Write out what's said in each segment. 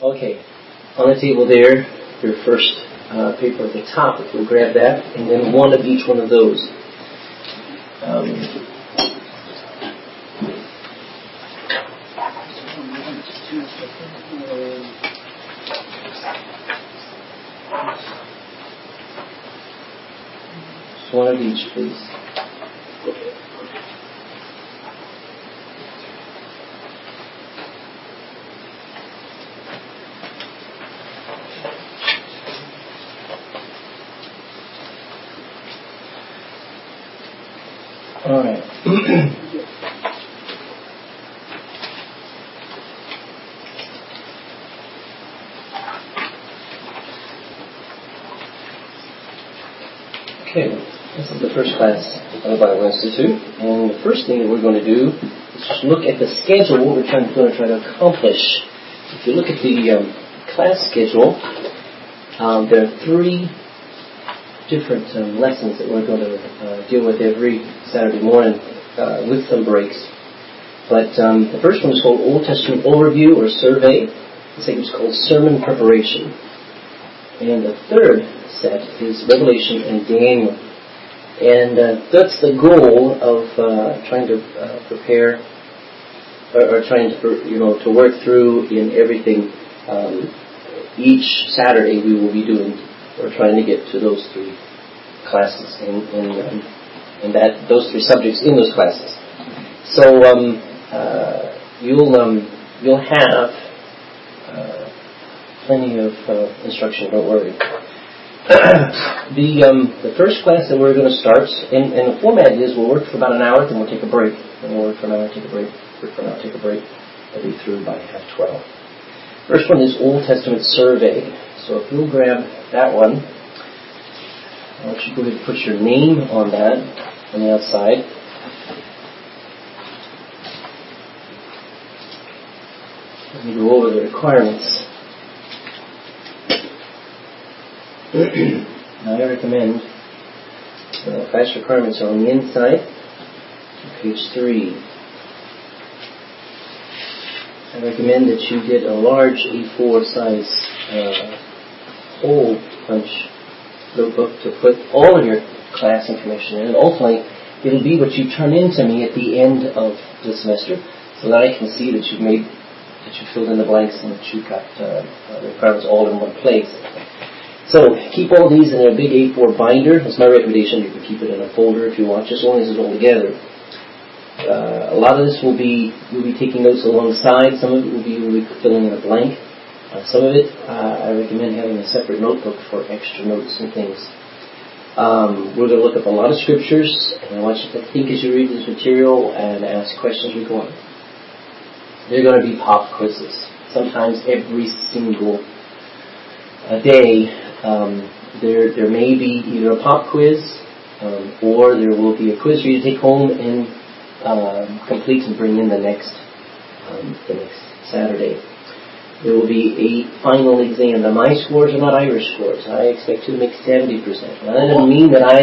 Okay, on the table there, your first paper at the top, if you'll grab that, and then one of each one of those. One of each, please. All right. Okay, this is the first class of the Bible Institute, and the first thing that we're going to do is just look at the schedule, what we're going to try to accomplish. If you look at the class schedule, there are 3 different lessons that we're going to deal with every Saturday morning with some breaks. But the first one is called Old Testament Overview or Survey. The second is called Sermon Preparation. And the third set is Revelation and Daniel. And that's the goal of trying to prepare or trying to work through in everything. Each Saturday we will be doing or trying to get to those 3 classes and those 3 subjects in those classes. So you'll have plenty of instruction. Don't worry. The first class that we're going to start, and the format is we'll work for about an hour, then we'll take a break. Then we'll work for an hour, take a break. Work for an hour, take a break. We'll be through by 12:30. First one is Old Testament Survey. So if you'll grab that one, I want you to go ahead and put your name on that on the outside. Let me go over the requirements. Now I recommend class requirements are on the inside, page 3. I recommend that you get a large A4 size hole punch notebook to put all of your class information in. And ultimately, it'll be what you turn in to me at the end of the semester, so that I can see that you filled in the blanks and that you've got the requirements all in one place. So keep all these in a big A4 binder. That's my recommendation. You can keep it in a folder if you want, just as long as it's all together. A lot of this you'll be taking notes alongside. Some of it will be filling in a blank. Some of it, I recommend having a separate notebook for extra notes and things. We're going to look up a lot of scriptures, and I want you to think as you read this material and ask questions we go on. There are going to be pop quizzes. Sometimes every single day, there may be either a pop quiz or there will be a quiz for you to take home and complete and bring in the next Saturday. There will be a final exam. Now, my scores are not Irish scores. I expect you to make 70%. Now, that doesn't mean that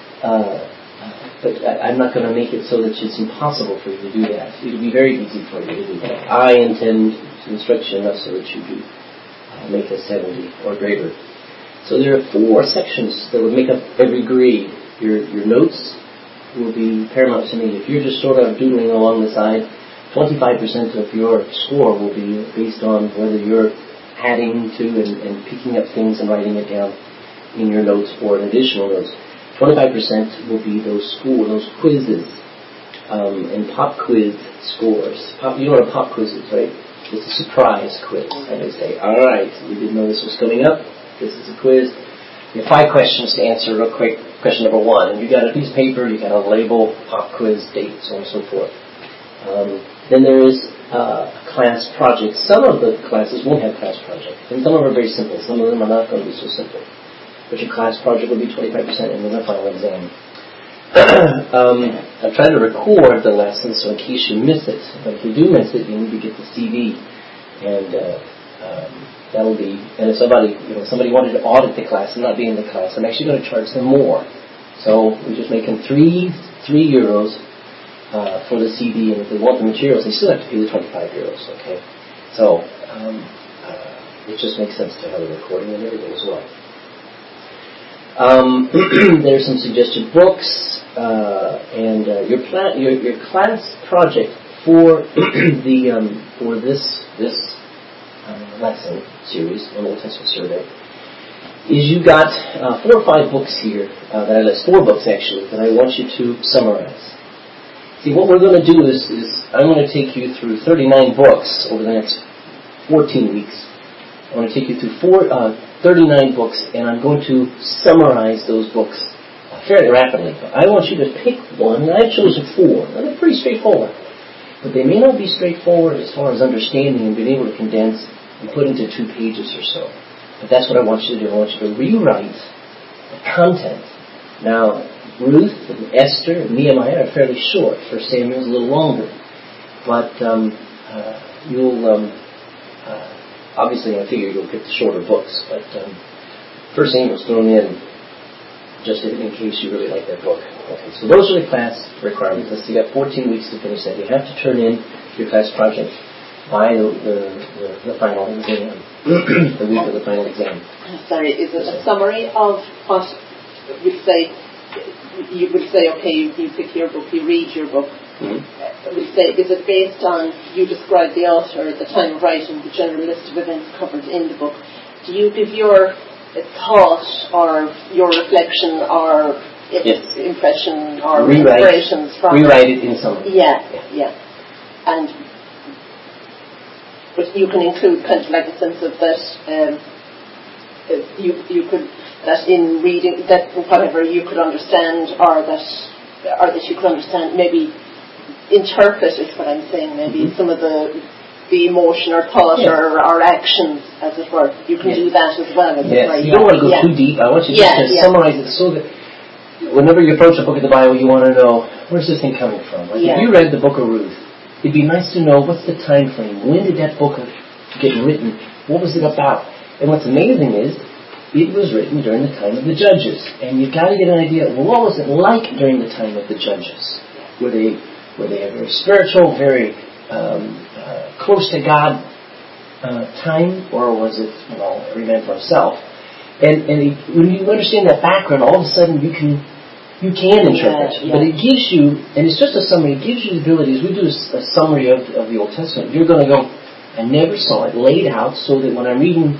I'm not going to make it so that it's impossible for you to do that. It'll be very easy for you to do that. I intend to instruct you enough so that you do make a 70 or greater. So there are 4 sections that would make up every grade. Your notes will be paramount to me. If you're just sort of doodling along the side, 25% of your score will be based on whether you're adding to and picking up things and writing it down in your notes or in additional notes. 25% will be those quizzes and pop quiz scores. You know what a pop quiz is, right? It's a surprise quiz. And they say, all right, you didn't know this was coming up. This is a quiz. You have 5 questions to answer real quick. Question number 1. And you got a piece of paper, you got a label, pop quiz, date, so on and so forth. Then there is a class project. Some of the classes won't have class project. And some of them are very simple. Some of them are not going to be so simple. But your class project will be 25% and then the final exam. I'm trying to record the lesson so in case you miss it. But if you do miss it, you need to get the CD. And that'll be... And if somebody wanted to audit the class and not be in the class, I'm actually going to charge them more. So we're just making €3 for the CD, and if they want the materials, they still have to pay the €25. Okay, so it just makes sense to have a recording and everything as well. There's some suggested books, and your class project for this lesson series on Old Testament survey is you got 4 or 5 books here that I list, 4 books actually, that I want you to summarize. See, what we're going to do is I'm going to take you through 39 books over the next 14 weeks. I want to take you through 39 books, and I'm going to summarize those books fairly rapidly. But I want you to pick one, and I've chosen 4. Now, they're pretty straightforward. But they may not be straightforward as far as understanding and being able to condense and put into 2 pages or so. But that's what I want you to do. I want you to rewrite the content. Now, Ruth and Esther and Nehemiah are fairly short. 1 Samuel is a little longer. But you'll... obviously, I figure you'll pick the shorter books, but First Samuel's thrown in just in case you really like that book. Okay, so those are the class requirements. Let's see, you got 14 weeks to finish that. You have to turn in your class project by the final exam, the week of the final exam. Sorry, is it a summary of what you say? You would say, okay, you pick your book, you read your book. Mm-hmm. Say, is it based on, you describe the author, the time of writing, the general list of events covered in the book? Do you give your thought or your reflection or impression or inspirations from rewrite it in summary? Yeah. And but you can include kind of like a sense of that you could, that in reading that whatever you could understand or that you could understand, maybe interpret is what I'm saying, maybe some of the emotion or thought or actions, as it were. You can do that as well. Yes, you don't want to go too deep. I want you just to summarize it so that whenever you approach a book of the Bible, you want to know, where's this thing coming from? Like if you read the book of Ruth, it'd be nice to know what's the time frame. When did that book get written? What was it about? And what's amazing is it was written during the time of the judges. And you've got to get an idea, well, what was it like during the time of the judges? Were they very spiritual, very close to God time, or was it, every man for himself? And when you understand that background, all of a sudden you can interpret. But it gives you, and it's just a summary, it gives you the ability, as we do a summary of the Old Testament, you're going to go, I never saw it laid out so that when I'm reading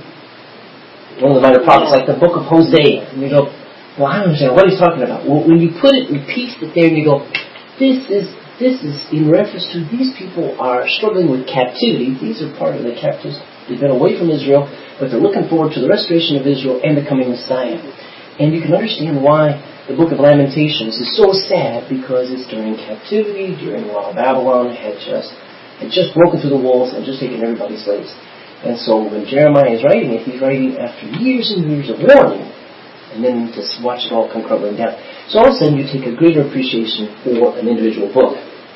one of the minor prophets, like the book of Hosea, and you go, well, I don't understand what he's talking about. Well, when you put it and piece it there, and you go, this is in reference to these people are struggling with captivity. These are part of the captives. They've been away from Israel, but they're looking forward to the restoration of Israel and the coming Messiah. And you can understand why the book of Lamentations is so sad, because it's during captivity, while Babylon had just broken through the walls and just taken everybody's slaves. And so when Jeremiah is writing it, he's writing after years and years of warning, and then to watch it all come crumbling down. So all of a sudden you take a greater appreciation for an individual book.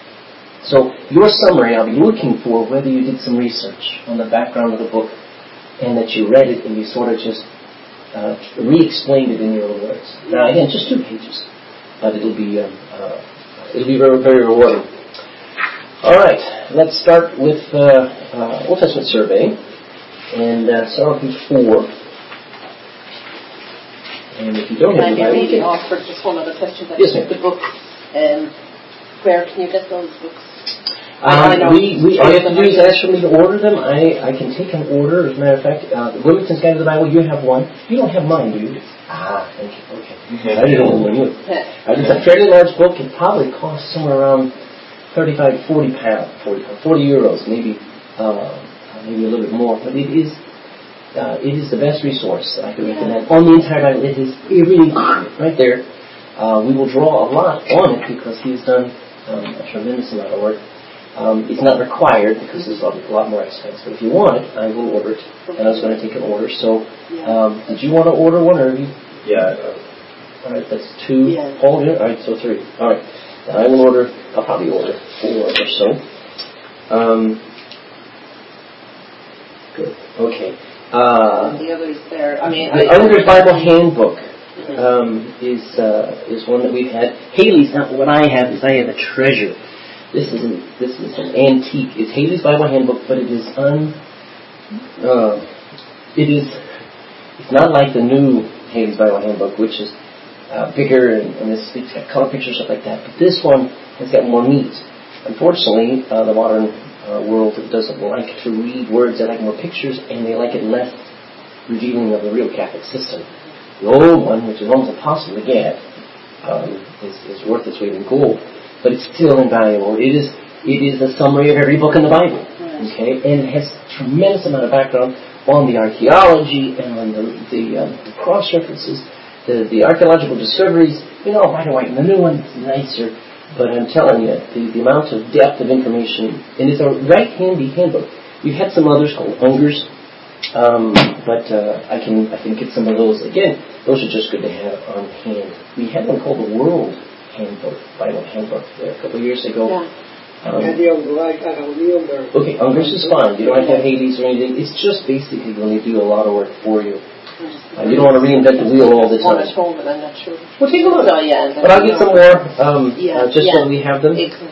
So your summary, I'll be looking for whether you did some research on the background of the book and that you read it and you sort of just re-explained it in your own words. Now again, just 2 pages, but it'll be very, very rewarding. All right, let's start with Old Testament survey, and start with 4. And if you don't have the Bible, you can offer just one other question. Yes, ma'am. The books, where can you get those books? All you have to do is ask for me to order them. I can take an order. As a matter of fact, the Wilmington's Guide to the Bible, you have one. You don't have mine, do you? Thank you. Okay. I didn't know when you would. It's a fairly large book. It probably costs somewhere around 35 to 40 pounds, 40 euros, maybe a little bit more. But it is the best resource that I can recommend on the entire Bible. It is everything right there. We will draw a lot on it because he's done a tremendous amount of work. It's not required because it's a lot more expensive. But if you want it, I will order it. And I was going to take an order. So, did you want to order one, or you? Yeah. All right, that's 2. Yeah. All right, so 3. All right. And I will order. I'll probably order 4 or so. Good. Okay. And the others there. The Unger's Bible Handbook is one that we've had. Haley's not what I have. I have a treasure. This is an antique. It's Haley's Bible Handbook, but it is it's not like the new Halley's Bible Handbook, which is bigger and it's got color pictures, stuff like that. But this one has got more meat. Unfortunately, the modern world doesn't like to read words. They like more pictures, and they like it less revealing of the real Catholic system. The old one, which is almost impossible to get, is worth its weight in gold, but it's still invaluable. It is a summary of every book in the Bible, okay, and it has a tremendous amount of background on the archaeology and on the cross references, the archaeological discoveries. Black and white. And the new one is nicer, but I'm telling you, the amount of depth of information, and it's a right handy handbook. We've had some others called Unger's. But I can get some of those. Again, those are just good to have on hand. We had one called the World Handbook, Bible Handbook, there a couple of years ago. Yeah. The Unger. Okay, Unger's is fine. You don't have to have Hades or anything. It's just basically when they do a lot of work for you. You don't want to reinvent the wheel all the time. At home, but I'm not sure. Well, take a look. So, yeah, but I'll get some more just when we have them. Exactly.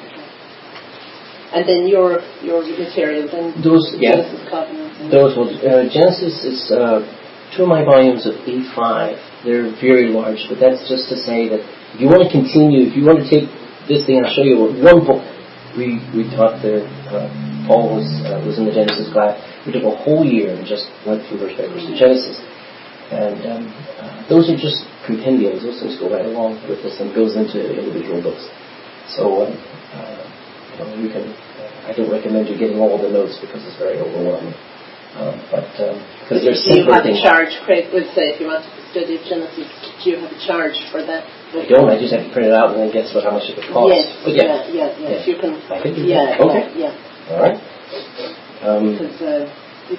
And then your material, then Genesis Covenant. Genesis is 2 of my volumes of A5. They're very large, but that's just to say that if you want to continue, if you want to take this thing, I'll show you one book. We taught there. Paul was in the Genesis class. We took a whole year and just went through verse by verse of Genesis. And those are just compendiums. Those things go right along with this and goes into individual books. So you can. I don't recommend you getting all the notes because it's very overwhelming. But because there's simple things. Do you have a charge? Craig would say if you want to study Genesis, do you have a charge for that? I don't. I just have to print it out and then guess how much it would cost. Yes. But yes. You can. I can do that. Okay. Yeah. All right. Because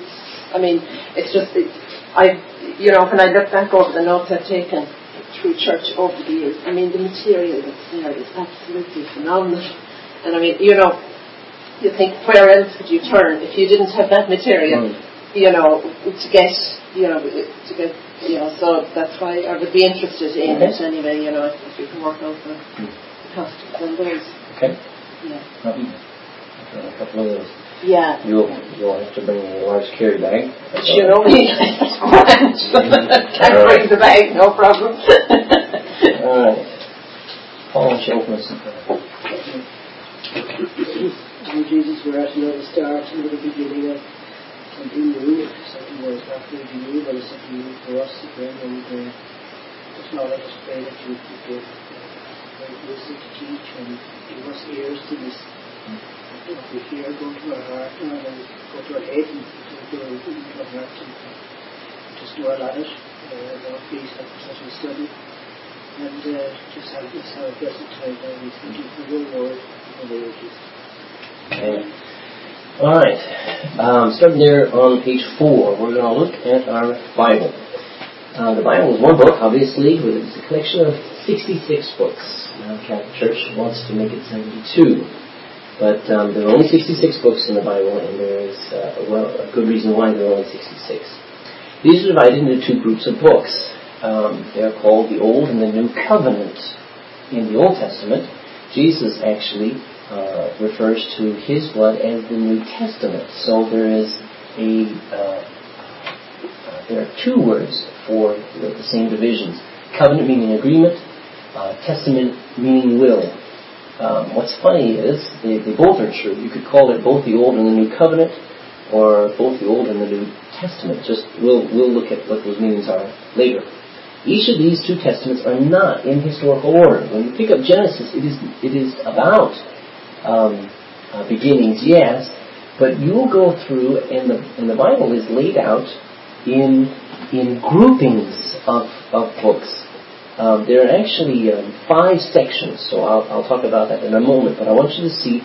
it's just when I look back over the notes I've taken through church over the years, the material that's there is absolutely phenomenal. And you think, where else would you turn if you didn't have that material? To get. So that's why I would be interested in it anyway. If you can work out the costs and those. Okay. Yeah. A couple of those. Yeah. You'll have to bring a large carry bag. Me. Can't bring the bag, no problem. All right. Paul and Children's. Lord Jesus, we're at another start, another beginning of something new, something that is not going to be new, but it's something new for us again. And just now let us pray that you would give great wisdom to teach and give us ears to listen. What we hear go to our heart and go to our head and go to our heart and just dwell on it. Lord, please help us as we study and just help us have a blessed time. And we thank you for your word in the name of Jesus. Okay. All right. Starting there on page 4, we're going to look at our Bible. The Bible is one book, obviously, but it's a collection of 66 books. Now, the Catholic Church wants to make it 72. But there are only 66 books in the Bible, and there is a good reason why there are only 66. These are divided into 2 groups of books. They are called the Old and the New Covenant. In the Old Testament, Jesus actually refers to his blood as the New Testament. So there is there are 2 words for the same divisions. Covenant meaning agreement, testament meaning will. What's funny is they both are true. You could call it both the Old and the New Covenant, or both the Old and the New Testament. Just we'll look at what those meanings are later. Each of these 2 testaments are not in historical order. When you pick up Genesis, it is about beginnings, yes, but you'll go through, and the Bible is laid out in groupings of books. There are actually 5 sections, so I'll talk about that in a moment. But I want you to see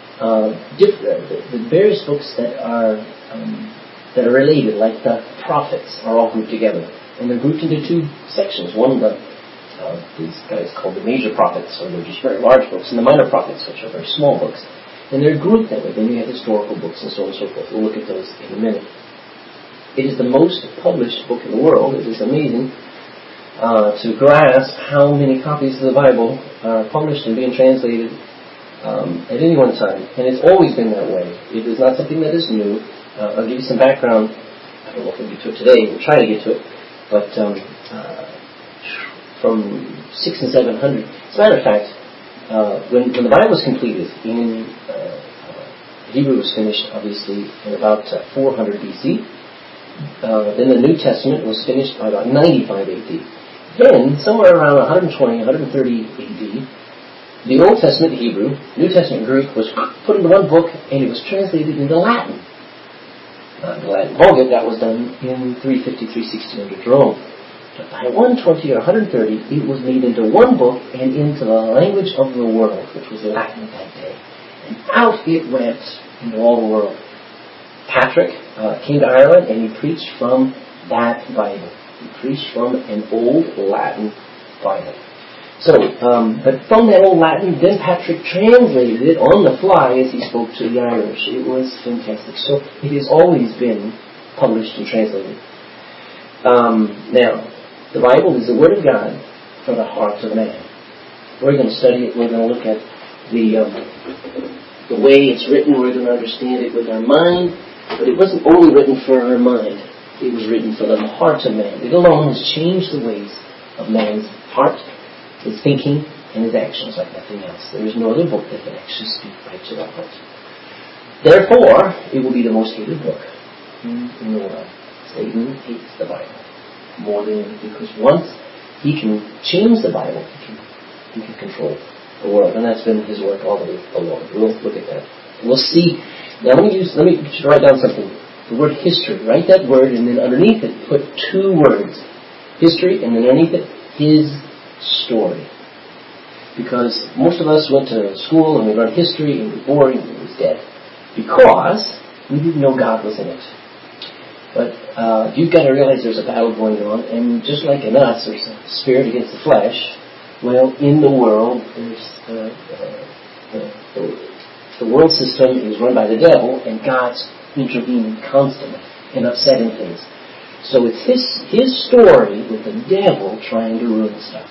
the various books that are related, like the prophets, are all grouped together, and they're grouped into 2 sections. One of these guys called the major prophets, or they're just very large books, and the minor prophets, which are very small books. And they're grouped that way. Then you have historical books and so on and so forth. We'll look at those in a minute. It is the most published book in the world. It is amazing to grasp how many copies of the Bible are published and being translated at any one time. And it's always been that way. It is not something that is new. I'll give you some background. don't know if we'll get to it today. We'll try to get to it. But from 600 and 700. As a matter of fact, when the Bible was completed, in Hebrew was finished, obviously, in about 400 BC. Then the New Testament was finished by about 95 AD. Then, somewhere around 120, 130 AD, the Old Testament Hebrew, New Testament Greek was put into one book, and it was translated into Latin. The Latin Vulgate, that was done in 350, 360 under Jerome. But by 120 or 130, it was made into one book and into the language of the world, which was Latin that day. And out it went into all the world. Patrick came to Ireland and he preached from that Bible. He preached from an old Latin Bible. So, but from that old Latin, then Patrick translated it on the fly as he spoke to the Irish. It was fantastic. So it has always been published and translated. Now, the Bible is the Word of God for the heart of man. We're going to study it. We're going to look at the way it's written. We're going to understand it with our mind. But it wasn't only written for our mind. It was written for the heart of man. It alone has changed the ways of man's heart, his thinking, and his actions like nothing else. There is no other book that can actually speak right to the heart. Therefore, it will be the most hated book in the world. Satan hates the Bible more than anything, because once he can change the Bible, he can control the world, and that's been his work all the way along. We'll look at that. We'll see. Now let me write down something. The word history. Write that word, and then underneath it put two words: history, and then underneath it, his story. Because most of us went to school and we learned history, and it was boring, and it was dead, because we didn't know God was in it. But you've got to realize there's a battle going on, and just like in us, there's a spirit against the flesh. Well, in the world, there's the world system is run by the devil, and God's intervening constantly and upsetting things. So it's his story with the devil trying to ruin stuff.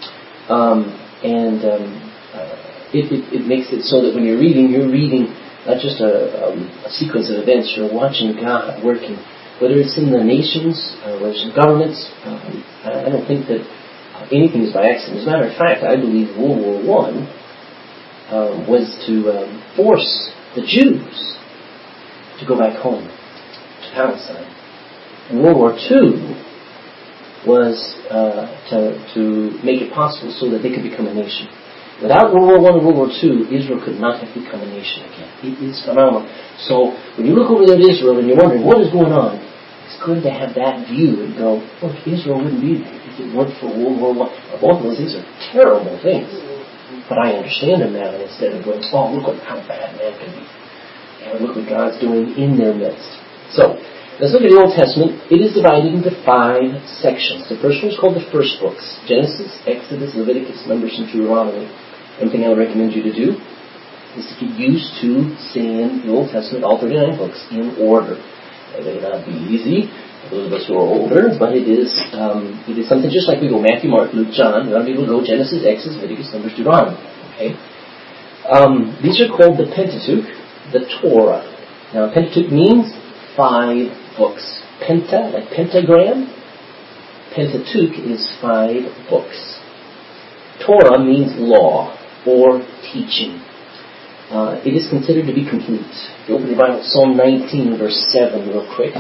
It makes it so that when you're reading not just a sequence of events. You're watching God working. Whether it's in the nations, whether it's in governments, I don't think that anything is by accident. As a matter of fact, I believe World War I was to force the Jews to go back home to Palestine. And World War II was to make it possible so that they could become a nation. Without World War I and World War II, Israel could not have become a nation again. It is phenomenal. So when you look over there at Israel and you're wondering what is going on, it's good to have that view and go, look, Israel wouldn't be there if it weren't for World War I. Both of those things are terrible things. But I understand them now, and instead of going, oh, look how bad man can be. And look what God's doing in their midst. So, let's look at the Old Testament. It is divided into 5 sections. The first one is called the first books: Genesis, Exodus, Leviticus, Numbers, and Deuteronomy. One thing I would recommend you to do is to get used to saying the Old Testament, all 39 books, in order. It may not be easy for those of us who are older, but it is something just like we go Matthew, Mark, Luke, John. A lot of people go Genesis, Exodus, Leviticus, Numbers, Deuteronomy. Okay? These are called the Pentateuch, the Torah. Now, Pentateuch means 5 books. Penta, like pentagram. Pentateuch is 5 books. Torah means law or teaching. It is considered to be complete. If you open your Bible, Psalm 19, verse 7, real quick.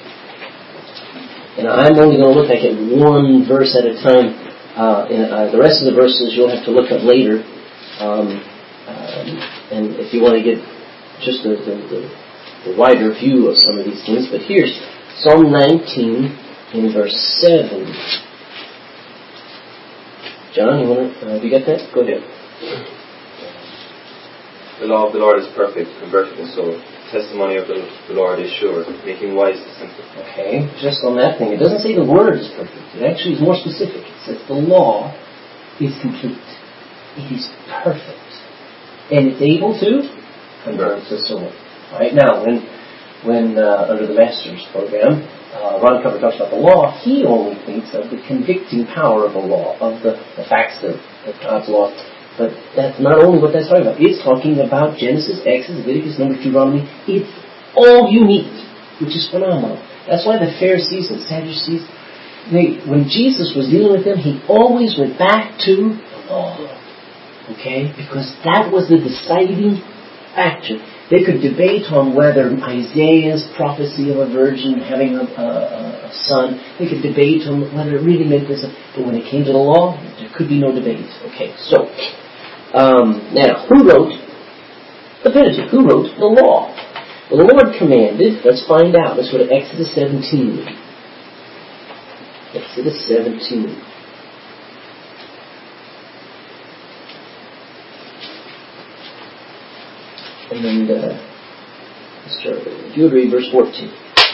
And I'm only going to look at one verse at a time. The rest of the verses you'll have to look at later. And if you want to get just the wider view of some of these things. But here's Psalm 19 in verse 7. John, have you got that? Go ahead. The law of the Lord is perfect, converting the soul. The testimony of the Lord is sure, making wise the simple. Okay, just on that thing. It doesn't say the word is perfect. It actually is more specific. It says the law is complete. It is perfect. And it's able to convert the soul. All right, now, when under the Master's program, Ron Cover talks about the law, he only thinks of the convicting power of the law, of the facts of God's law. But that's not only what that's talking about. It's talking about Genesis, Exodus, Leviticus, Numbers, Deuteronomy. It's all you need, which is phenomenal. That's why the Pharisees and Sadducees, when Jesus was dealing with them, he always went back to the law. Okay? Because that was the deciding factor. They could debate on whether Isaiah's prophecy of a virgin having a son, they could debate on whether it really meant this. But when it came to the law, there could be no debate. Okay, so, now, who wrote the Pentateuch? Who wrote the law? Well, the Lord commanded, let's find out. Let's go to Exodus 17. Exodus 17. And if you would read verse 14.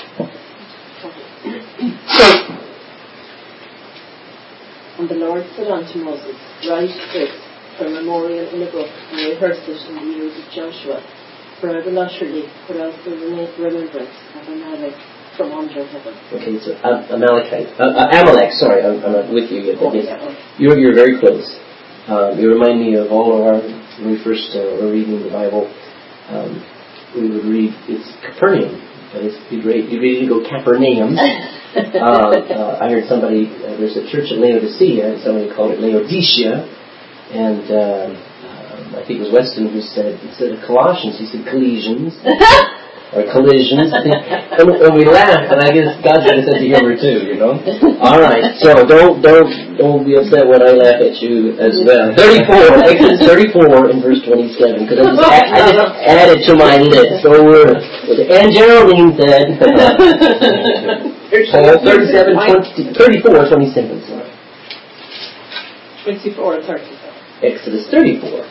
And the Lord said unto Moses, Write this for a memorial in a book, and rehearse it in the years of Joshua, for I will utterly put out the remembrance of Amalek from under heaven. Okay, so Amalek, sorry, I'm not with you yet. You're very close. You remind me of all of our, when we first were reading the Bible, we would read, it's Capernaum, but you'd read it go Capernaum. I heard somebody, there's a church at Laodicea, and somebody called it Laodicea, and I think it was Weston who said, instead of Colossians, he said Colossians, or collisions, and we laughed, and I guess God's got a sense of humor too, you know. All right, so don't be upset when I laugh at you as well. 34, Exodus 34 and verse 27, because I just added to my list. So and Geraldine said, 34, 27, sorry. 24 and 37. Exodus 34.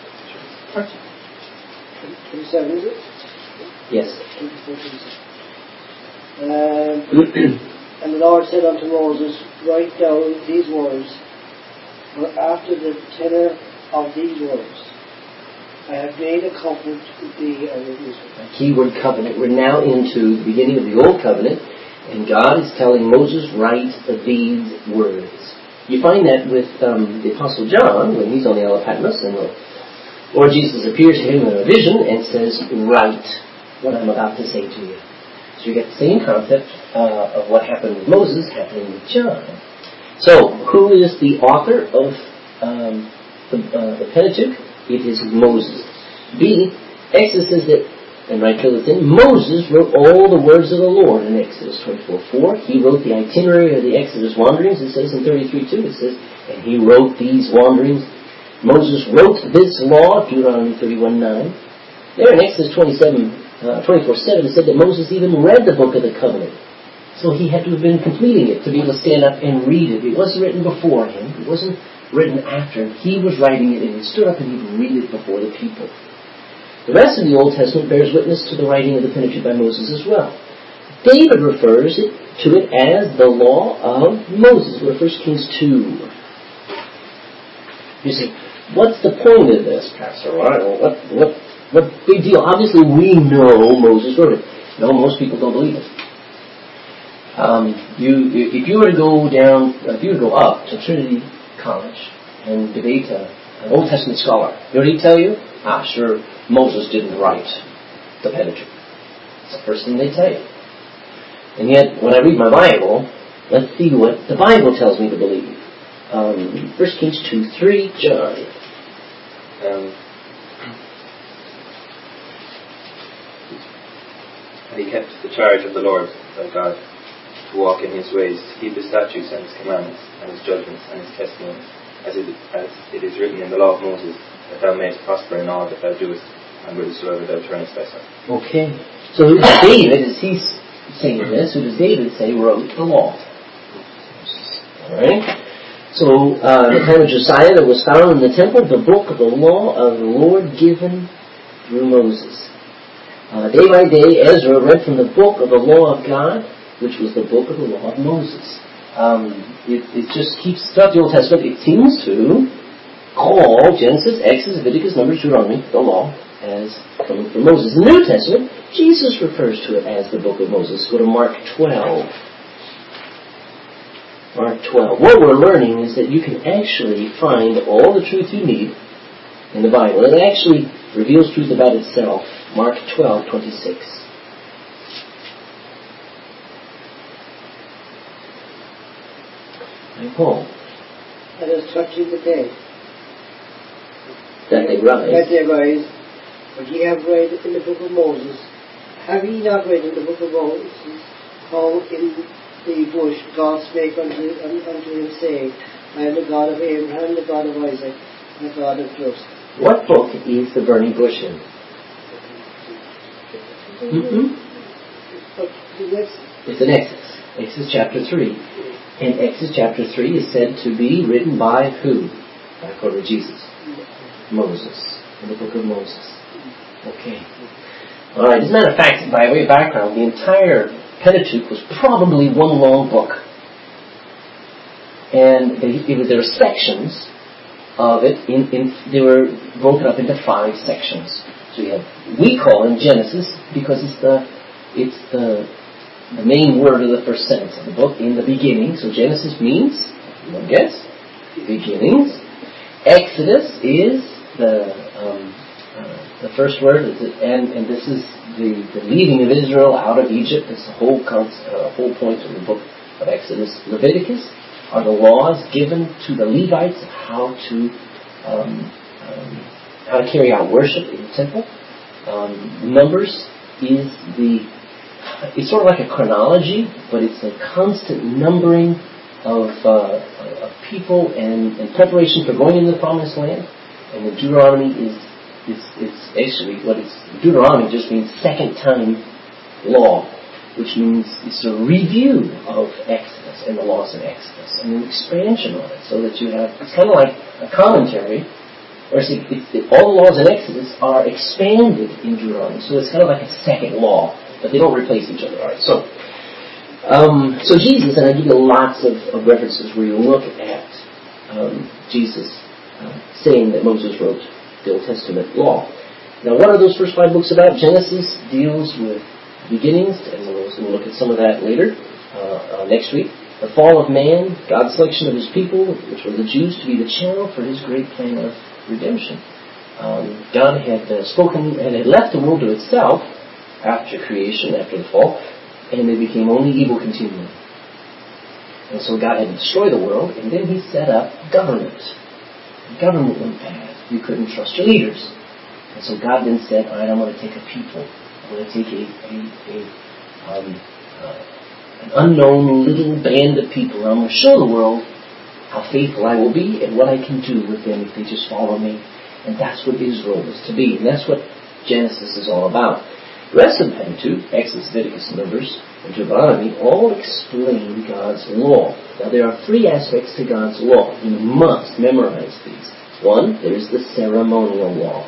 27, is it? Yes. And the Lord said unto Moses, Write down these words, for after the tenor of these words I have made a covenant with thee and with Israel. Keyword covenant. We're now into the beginning of the Old Covenant, and God is telling Moses, write these words. You find that with the Apostle John, when he's on the Isle of Patmos, and the Lord Jesus appears to him in a vision and says, write what I'm about to say to you. So you get the same concept of what happened with Moses happening with John. So, who is the author of the Pentateuch? It is Moses. B, Exodus says that, and right till it's in, Moses wrote all the words of the Lord in Exodus 24:4. He wrote the itinerary of the Exodus wanderings. It says in 33:2, it says, and he wrote these wanderings. Moses wrote this law, Deuteronomy 31:9. There in Exodus 24:7, it said that Moses even read the book of the covenant. So he had to have been completing it to be able to stand up and read it. It wasn't written before him. It wasn't written after him. He was writing it, and he stood up and he would read it before the people. The rest of the Old Testament bears witness to the writing of the Pentateuch by Moses as well. David refers to it as the law of Moses. Go to 1 Kings 2. You see, what's the point of this, Pastor? What big deal? Obviously, we know Moses wrote it. No, most people don't believe it. If you were to go up to Trinity College and debate an Old Testament scholar, you know what he'd tell you? Sure, Moses didn't write the Pentateuch. It's the first thing they tell you. And yet, when I read my Bible, let's see what the Bible tells me to believe. 1 Kings 2:3, John. And he kept the charge of the Lord thy God, to walk in his ways, to keep his statutes and his commandments, and his judgments and his testimonies, as it is written in the law of Moses, that thou mayest prosper in all that thou doest, and whithersoever thou turnest thyself. Okay. So who does David, as he's saying this, who does David say wrote the law? Alright? So, at the time of Josiah, there was found in the temple the book of the law of the Lord given through Moses. Day by day, Ezra read from the book of the law of God, which was the book of the law of Moses. It just keeps, throughout the Old Testament, it seems to call Genesis, Exodus, Leviticus, Numbers, Deuteronomy, the law, as coming from Moses. In the New Testament, Jesus refers to it as the book of Moses. Go to Mark 12. Mark 12. What we're learning is that you can actually find all the truth you need in the Bible. It actually reveals truth about itself. Mark 12:26. By Paul. And as touching the dead. That they rise. That they rise. But ye have read in the book of Moses. Have ye not read in the book of Moses how in the bush God spake unto him, saying, I am the God of Abraham, the God of Isaac, and the God of Joseph. What book is the burning bush in? It's in Exodus. Exodus chapter 3. And Exodus chapter 3 is said to be written by who? According to Jesus. Moses. In the book of Moses. Okay. Alright, as a matter of fact, by way of background, the entire Pentateuch was probably one long book. And there were sections of it. They were broken up into 5 sections. So we call them Genesis because it's the main word of the first sentence of the book, in the beginning. So Genesis means, you want to guess? Beginnings. Exodus is the first word, and this is the leading of Israel out of Egypt. This is the whole point of the book of Exodus. Leviticus are the laws given to the Levites of how to carry out worship in the temple. Numbers is it's sort of like a chronology, but it's a constant numbering of people and preparation for going into the promised land. And the Deuteronomy it's actually Deuteronomy just means second time law, which means it's a review of Exodus and the laws of Exodus and an expansion on it, so that you have, it's kind of like a commentary, or all the laws in Exodus are expanded in Deuteronomy, so it's kind of like a second law, but they don't replace each other. All right, so Jesus, and I give you lots of references where you look at Jesus saying that Moses wrote the Old Testament law. Now, what are those first 5 books about? Genesis deals with beginnings, and we're going to look at some of that later, next week. The fall of man, God's selection of His people, which were the Jews, to be the channel for His great plan of redemption. God had spoken and had left the world to itself after creation, after the fall, and they became only evil continually. And so God had to destroy the world, and then He set up government. Government went bad. You couldn't trust your leaders. And so God then said, all right, I'm going to take a people. I'm going to take an unknown little band of people. And I'm going to show the world how faithful I will be and what I can do with them if they just follow me. And that's what Israel is to be. And that's what Genesis is all about. The rest of the Pentateuch, Exodus, Leviticus, Numbers, and Deuteronomy, all explain God's law. Now, there are 3 aspects to God's law. You must memorize these. 1, there is the ceremonial law.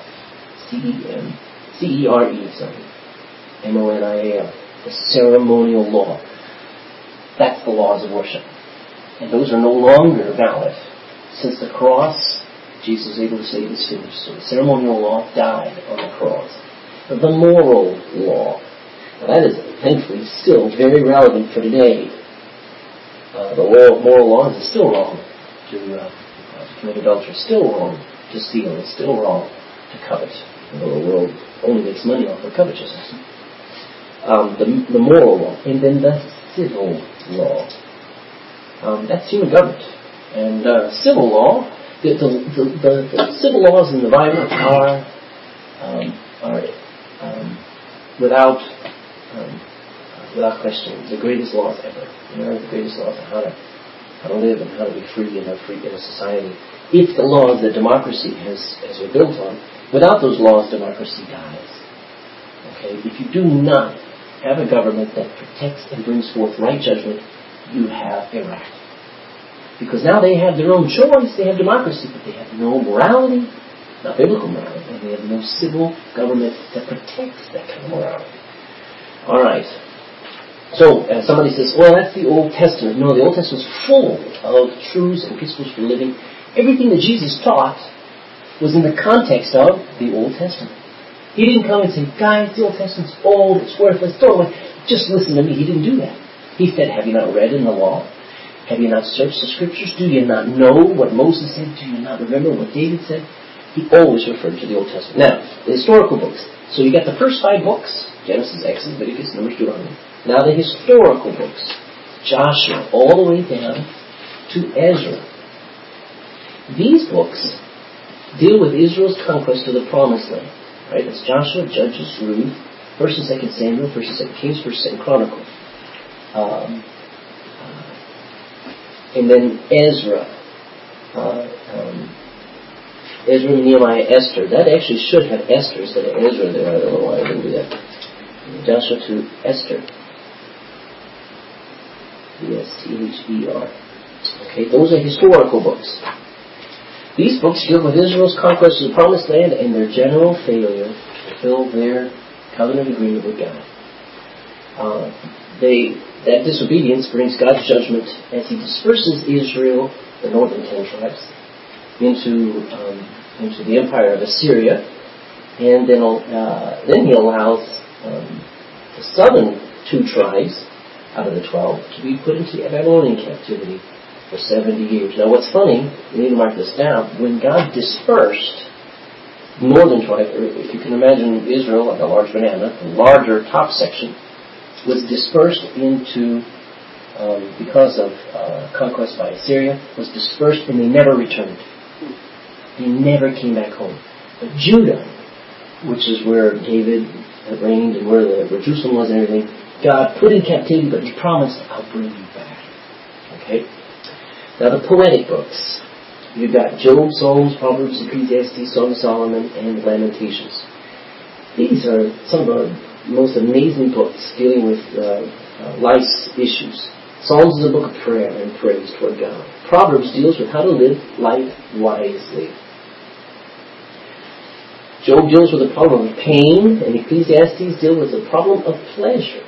M-O-N-I-A-L. The ceremonial law. That's the laws of worship. And those are no longer valid. Since the cross, Jesus was able to say it is finished. So the ceremonial law died on the cross. The moral law. Now that is, thankfully, still very relevant for today. The moral law is still wrong to commit adultery. It's still wrong to steal. It's still wrong to covet. Although the world only makes money off of covetousness. The moral law. And then the civil law. That's human government. And civil law, the civil laws in the Bible are without question the greatest laws ever. The greatest laws on how to live and how to be free in a society. If the laws that democracy has been built on, without those laws, democracy dies. Okay? If you do not have a government that protects and brings forth right judgment, you have Iraq. Because now they have their own choice. They have democracy, but they have no morality, not biblical morality, and they have no civil government that protects that kind of morality. All right. So, somebody says, well, that's the Old Testament. No, the Old Testament is full of truths and principles for living. Everything that Jesus taught was in the context of the Old Testament. He didn't come and say, guys, the Old Testament's old, it's worthless, throw it away. Just listen to me. He didn't do that. He said, have you not read in the law? Have you not searched the Scriptures? Do you not know what Moses said? Do you not remember what David said? He always referred to the Old Testament. Now, the historical books. So you got the first 5 books, Genesis, Exodus, Leviticus, Numbers, Deuteronomy. Now the historical books, Joshua, all the way down to Ezra. These books deal with Israel's conquest of the Promised Land. Right? That's Joshua, Judges, Ruth, 1st and 2nd Samuel, 1st and 2nd Kings, 1st and 2nd Chronicles. And then Ezra. Ezra, Nehemiah, Esther. That actually should have Esther instead of Ezra there. I don't know why I didn't do that. Joshua to Esther. E-S-T-H-E-R. Okay, those are historical books. These books deal with Israel's conquest of the Promised Land and their general failure to fulfill their covenant agreement with God. That disobedience brings God's judgment as He disperses Israel, the northern 10 tribes, into the empire of Assyria, and then He allows the southern 2 tribes out of the 12 to be put into Babylonian captivity for 70 years. Now, what's funny, you need to mark this down. When God dispersed northern tribe, or if you can imagine Israel like a large banana, the larger top section was dispersed into, because of conquest by Assyria, was dispersed and they never returned. They never came back home. But Judah, which is where David had reigned and where Jerusalem was and everything, God put in captivity, but He promised, I'll bring you back. Okay? Now the poetic books. You've got Job, Psalms, Proverbs, Ecclesiastes, Song of Solomon, and Lamentations. These are some of the most amazing books dealing with life's issues. Psalms is a book of prayer and praise toward God. Proverbs deals with how to live life wisely. Job deals with the problem of pain, and Ecclesiastes deal with the problem of pleasure.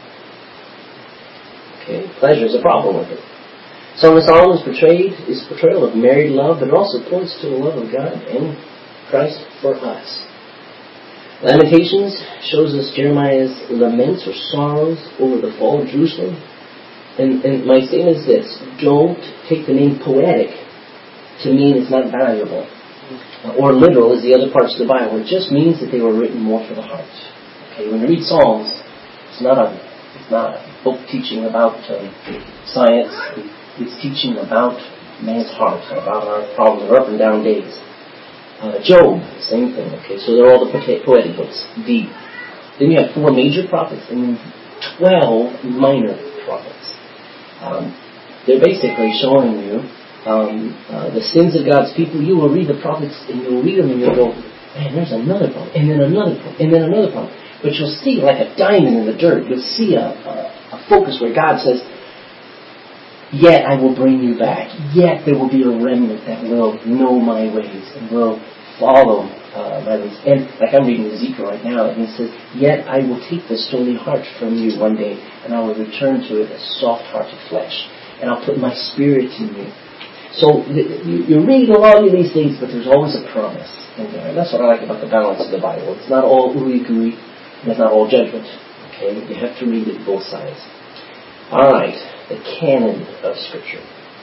Okay, pleasure is a problem with it. Song of Solomon is portrayal of married love, but it also points to the love of God and Christ for us. Lamentations shows us Jeremiah's laments or sorrows over the fall of Jerusalem. And my statement is this: don't take the name poetic to mean it's not valuable, or literal as the other parts of the Bible. It just means that they were written more for the heart. Okay, when you read Psalms, it's not a book teaching about science. It's teaching about man's heart, about our problems, our up and down days. Job, same thing. Okay, so they're all the poetic books. Deep. Then you have 4 major prophets and 12 minor prophets. They're basically showing you the sins of God's people. You will read the prophets and you'll read them and you'll go, man, there's another problem, and then another problem, and then another problem. But you'll see, like a diamond in the dirt, you'll see a focus where God says, yet I will bring you back. Yet there will be a remnant that will know my ways and will follow my ways. And like I'm reading Ezekiel right now, and he says, yet I will take the stony heart from you one day, and I will return to it a soft-hearted flesh, and I'll put my spirit in you. So you read a lot of these things, but there's always a promise in there. And that's what I like about the balance of the Bible. It's not all ooey-gooey, and it's not all judgment. Okay, you have to read it both sides. All right. The canon of Scripture.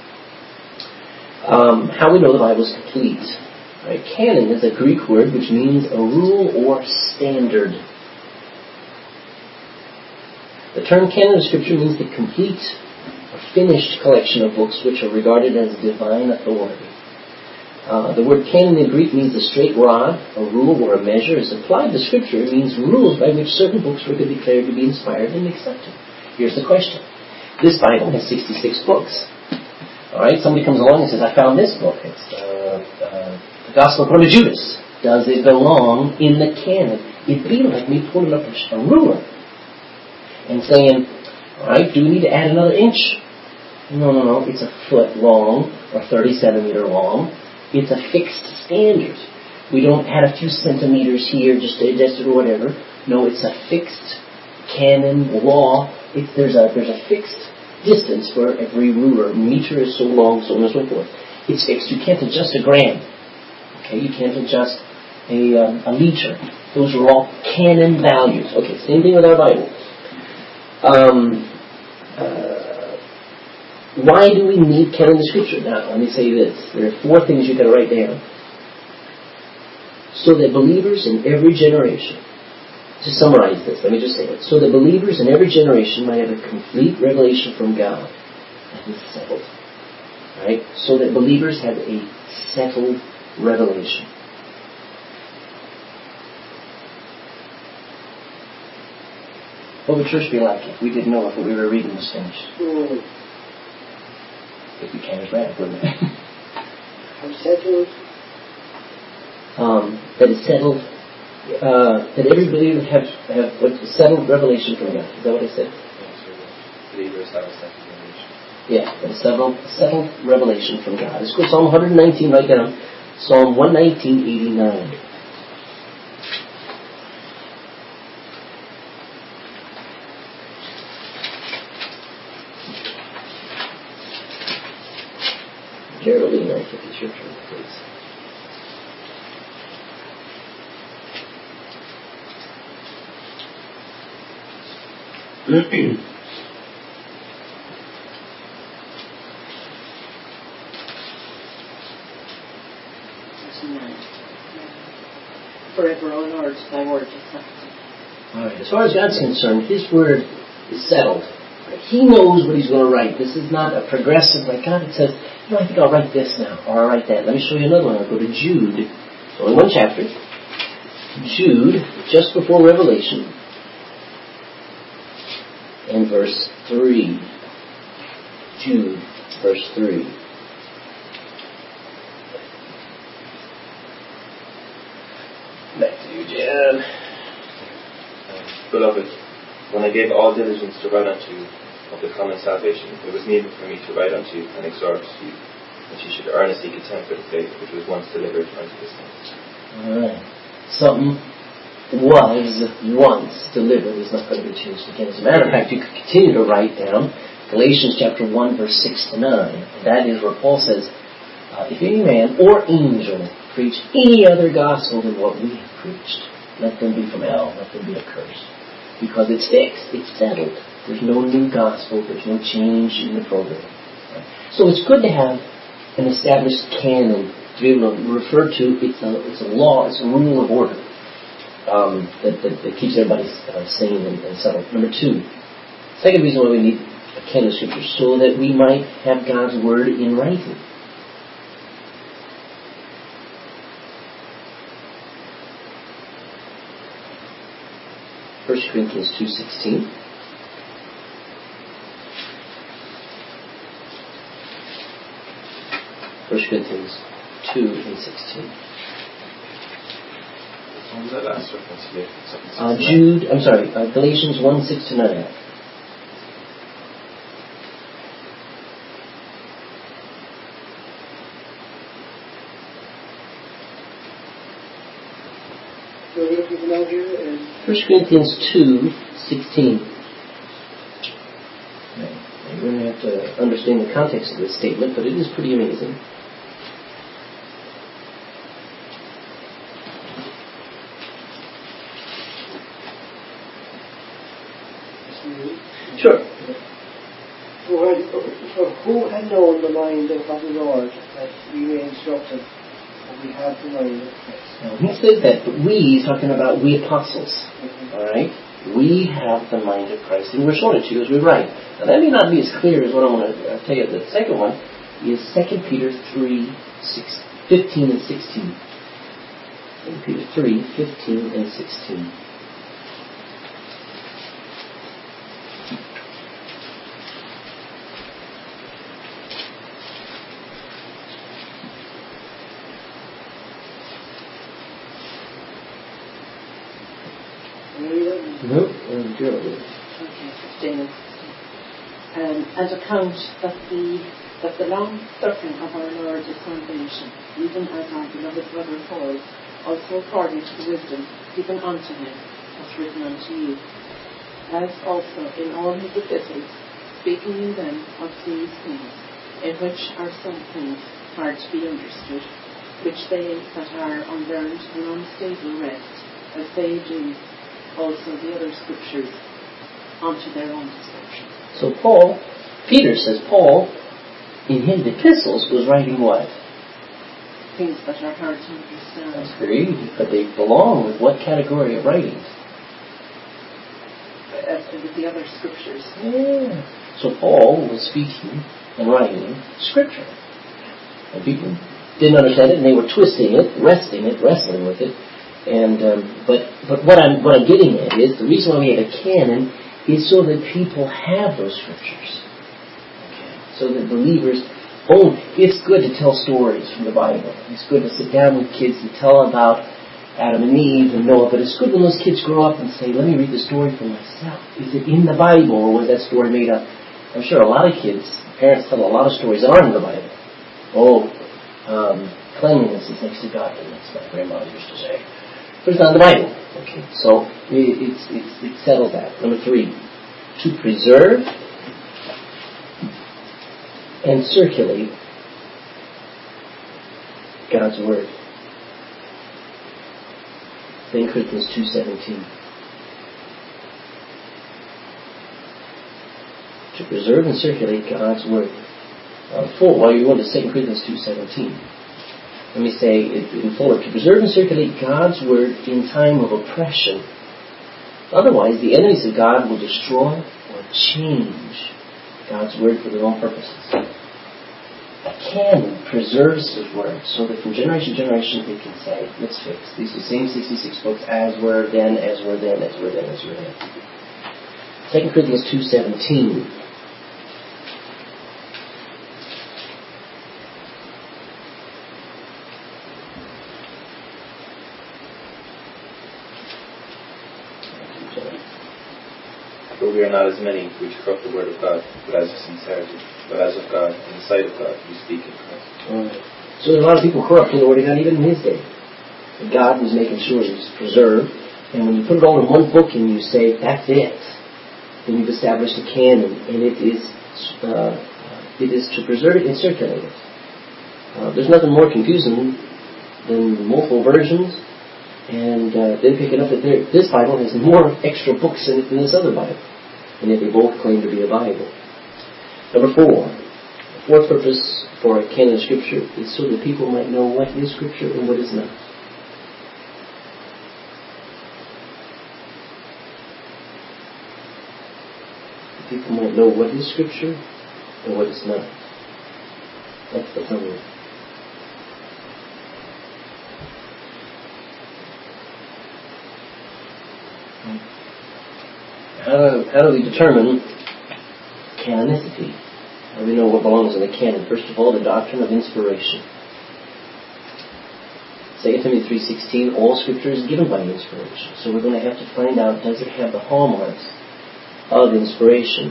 How we know the Bible is complete. Right? Canon is a Greek word which means a rule or standard. The term canon of Scripture means the complete or finished collection of books which are regarded as divine authority. The word canon in Greek means a straight rod, a rule, or a measure. As applied to Scripture, it means rules by which certain books were declared to be inspired and accepted. Here's the question. This Bible has 66 books. All right, somebody comes along and says, I found this book. It's the Gospel according to Judas. Does it belong in the canon? It'd be like me pulling up a ruler and saying, all right, do we need to add another inch? No. It's a foot long or 30 centimeter long. It's a fixed standard. We don't add a few centimeters here just to adjust it or whatever. No, it's a fixed canon law. There's a fixed distance for every ruler. A meter is so long, so on and so forth. It's fixed. You can't adjust a gram. Okay, you can't adjust a liter. Those are all canon values. Okay, same thing with our Bible. Why do we need canon of Scripture? Now, let me say this. There are 4 things you've got to write down. So that believers in every generation, to summarize this, let me just say it. So that believers in every generation might have a complete revelation from God. That is settled. Right? So that believers have a settled revelation. What would church be like if we didn't know if what we were reading was finished? It'd be kind of bad, wouldn't it? I'm settled. That is settled. That every believer have what settled revelation from God. Is that what I said? Believers have a settled revelation. Yeah, a settled revelation from God. Let's go Psalm 119 right down. Psalm 119:89. Geraldine, I think it's your turn, please. Forever, O Lord, thy word is settled. All right. As far as God's concerned, His word is settled. He knows what He's going to write. This is not a progressive, like God, it says, I think I'll write this now, or I'll write that. Let me show you another one. I'll go to Jude. It's only one chapter. Jude, just before Revelation, and verse 3. Jude, verse 3. Back to you, Jan. Beloved, when I gave all diligence to write unto you of the common salvation, it was needful for me to write unto you and exhort you that you should earnestly contend for the faith which was once delivered unto the saints. Alright. Something was once delivered is not going to be changed again. As a matter of fact, you could continue to write down Galatians chapter 1, verse 6 to 9. That is where Paul says, if any man or angel preach any other gospel than what we have preached, let them be from hell, let them be accursed. Because it's fixed, it's settled. There's no new gospel, there's no change in the program. So it's good to have an established canon to be able to refer to. It's a law, it's a rule of order that keeps everybody sane and settled. Number 2, second reason why we need a canon of Scripture, so that we might have God's Word in writing. First Corinthians 2:16. First Corinthians 2:16. What was that last reference here? Galatians 1:6 to 9. First Corinthians 2:16. You're going to have to understand the context of this statement, but it is pretty amazing. Sure. For who had known the mind of the Lord that we may instruct him? For we have the mind of Christ. Now, he says that, but he's talking about we apostles. Alright? We have the mind of Christ, and we're showing it to you as we write. Now, that may not be as clear as what I want to tell you. The second one is 2 Peter 3:15 and 16. 2 Peter 3:15 and 16. And account that the long suffering of our Lord is salvation, even as our beloved brother Paul, also according to the wisdom given unto him, was written unto you, as also in all his epistles, speaking in them of these things, in which are some things hard to be understood, which they that are unlearned and unstable rest, as they do also the other scriptures, unto their own destruction. So Peter says Paul, in his epistles, was writing what? Things that are hard to understand. That's great, but they belong with what category of writings? With the other scriptures. Yeah. So Paul was speaking and writing Scripture. And people didn't understand it, and they were twisting it, wrestling with it. And but what I'm getting at is the reason why we have a canon is so that people have those scriptures. Okay. So that believers it's good to tell stories from the Bible. It's good to sit down with kids and tell about Adam and Eve and Noah, but it's good when those kids grow up and say, let me read the story for myself. Is it in the Bible, or was that story made up? I'm sure a lot of kids, parents tell a lot of stories that aren't in the Bible. Cleanliness is next to godliness, my grandmother used to say. But it's not in the Bible. Okay, so it settles that. Number 3, to preserve and circulate God's Word. 2 Corinthians 2:17. To preserve and circulate God's Word. While you're going to 2 Corinthians 2:17, let me say it in fuller. To preserve and circulate God's Word in time of oppression. Otherwise, the enemies of God will destroy or change God's Word for their own purposes. A canon preserves His Word so that from generation to generation they can say, let's fix these are the same 66 books as were then, as were then, as were then, as were then. 2 Corinthians 2:17. For we are not as many which corrupt the word of God, but as of sincerity, but as of God, in the sight of God, we speak in Christ. Right. So there's a lot of people corrupting the word of God even in His day. But God was making sure it was preserved, and when you put it all in one book and you say, that's it, then you've established a canon, and it is to preserve it and circulate it. There's nothing more confusing than multiple versions, and then picking up that this Bible has more extra books in it than this other Bible. And yet they both claim to be a Bible. Number 4. The fourth purpose for a canon of Scripture is so that people might know what is Scripture and what is not. People might know what is Scripture and what is not. That's the summary. How do we determine canonicity? How do we know what belongs in the canon? First of all, the doctrine of inspiration. 2 Timothy 3:16, all Scripture is given by inspiration. So we're going to have to find out, does it have the hallmarks of inspiration?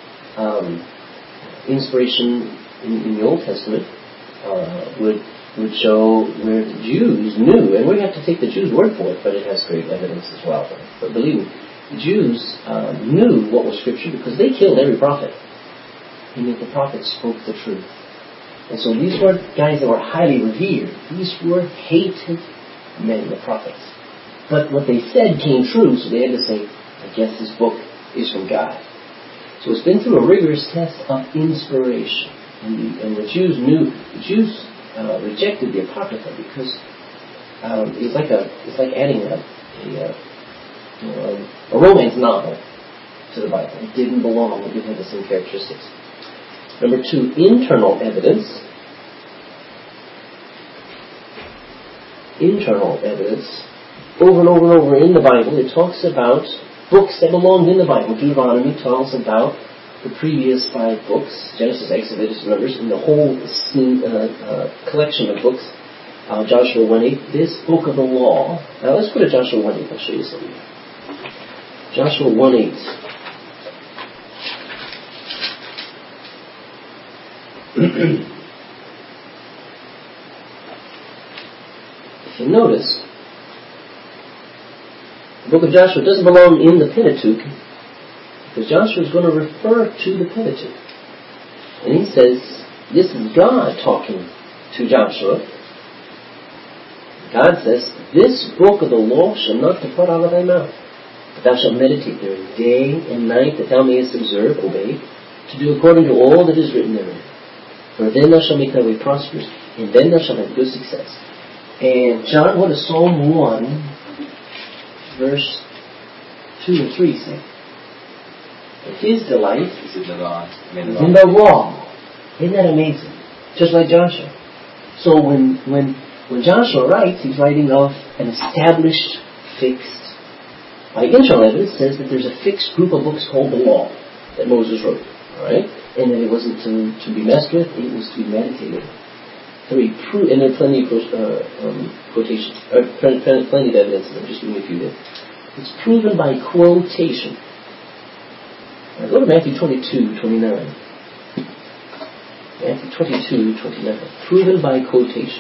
Inspiration in the Old Testament would show where the Jews knew, and we have to take the Jews' word for it, but it has great evidence as well. But believe me, the Jews knew what was Scripture because they killed every prophet. And yet the prophets spoke the truth. And so these weren't guys that were highly revered. These were hated men, the prophets. But what they said came true, so they had to say, I guess this book is from God. So it's been through a rigorous test of inspiration. And the Jews knew. The Jews rejected the Apocrypha because it's like adding a romance novel to the Bible. It didn't belong. It didn't have the same characteristics. Number 2, internal evidence. Internal evidence. Over and over and over in the Bible, it talks about books that belonged in the Bible. Deuteronomy tells about the previous 5 books, Genesis, Exodus, Numbers, and the whole collection of books. Joshua 1:8, this book of the law. Now let's go to Joshua 1:8. I'll show you something. Joshua 1:8. If you notice, the book of Joshua doesn't belong in the Pentateuch because Joshua is going to refer to the Pentateuch. And he says, this is God talking to Joshua. God says, this book of the law shall not depart out of thy mouth, but thou shalt meditate therein day and night, that thou mayest observe, obey, to do according to all that is written therein. For then thou shalt make thy way prosperous, and then thou shalt have good success. And John, what does Psalm 1, verse 2 and 3 say? His delight is in the law. Is in the law. Isn't that amazing? Just like Joshua. So when Joshua writes, he's writing of an established, fixed. By internal evidence, says that there's a fixed group of books called the Law that Moses wrote. All right, and that it wasn't to be messed with; it was to be meditated. And there are plenty of quotations, plenty of evidence. I'm just giving you a few there. It's proven by quotation. Now go to Matthew 22:29. Matthew 22:29. Proven by quotation.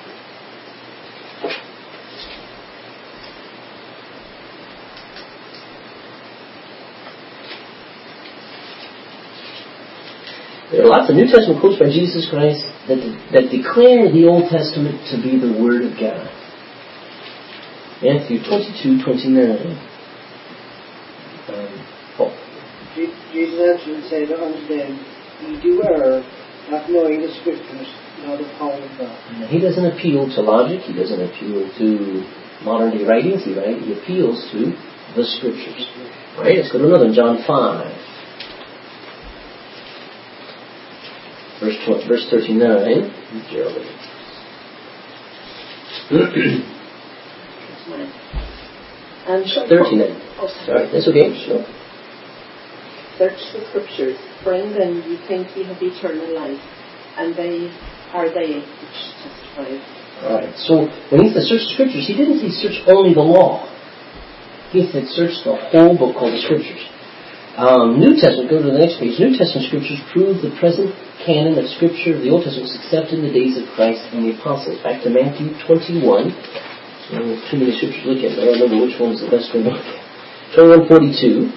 There are lots of New Testament quotes by Jesus Christ that declare the Old Testament to be the Word of God. Matthew 22:29. Paul. Jesus answered and said unto them, Ye do err, not knowing the Scriptures, nor the power of God. He doesn't appeal to logic. He doesn't appeal to modern day writings. He appeals to the Scriptures. All right, let's go to another one, John 5. Verse 39. Gerald. And 39. Sorry, that's okay. Sure. Search the Scriptures, for in them you think you have eternal life, and they are they which testify. Alright, so when he said search the Scriptures, he didn't say search only the law. He said search the whole book called the Scriptures. New Testament, go to the next page. New Testament Scriptures prove the present canon of Scripture of the Old Testament was accepted in the days of Christ and the Apostles. Back to Matthew 21. Too many Scriptures to look at, but I don't remember which one is the best one to look at. 21:42.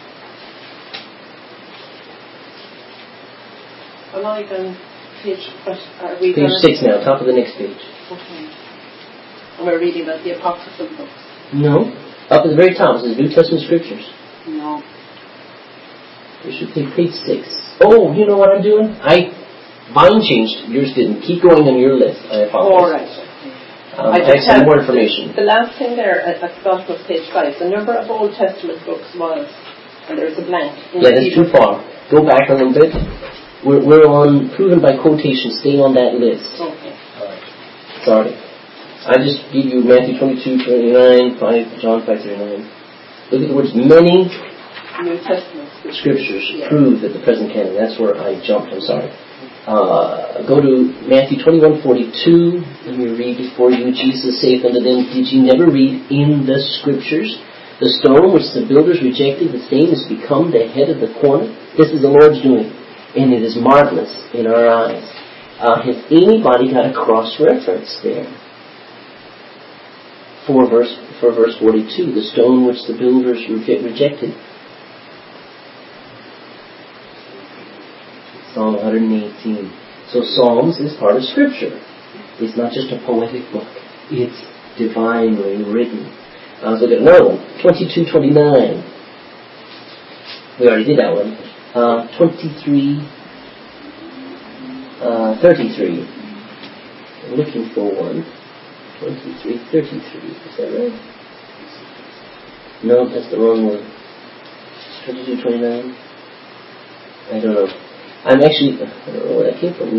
Am I on page 6 now, top of the next page. Okay. And we're reading about the Apocryphal books. No. Up at the very top, it says New Testament Scriptures. No. You should take page 6. Oh, you know what I'm doing? Mine changed. Yours didn't. Keep going on your list. I apologize. All right. I have some more information. The last thing there at the bottom of page 5, the number of Old Testament books was, and there's a blank. Yeah, that's too far. Go back a little bit. We're on proven by quotation. Stay on that list. Okay. All right. Sorry. I just give you Matthew 22:29, John 5:39. Look at the words many New Testament Scriptures prove that the present canon. That's where I jumped. I'm sorry. Go to Matthew 21:42. Let me read before you. Jesus saith unto them, Did ye never read in the Scriptures, the stone which the builders rejected, the same has become the head of the corner? This is the Lord's doing, and it is marvelous in our eyes. Has anybody got a cross-reference there? For verse 42, the stone which the builders rejected. Psalm 118. So Psalms is part of Scripture. It's not just a poetic book. It's divinely written. Let's look at another one. 22:29. We already did that one. 33. I'm looking for one. 23:33. Is that right? No, that's the wrong one. 22:29. I don't know. I don't know where that came from.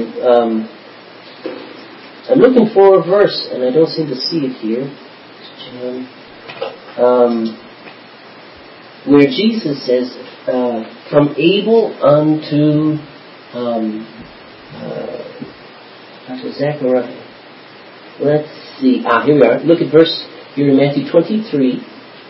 I'm looking for a verse, and I don't seem to see it here. Where Jesus says, from Abel unto Zechariah. Let's see. Here we are. Look at verse here in Matthew 23.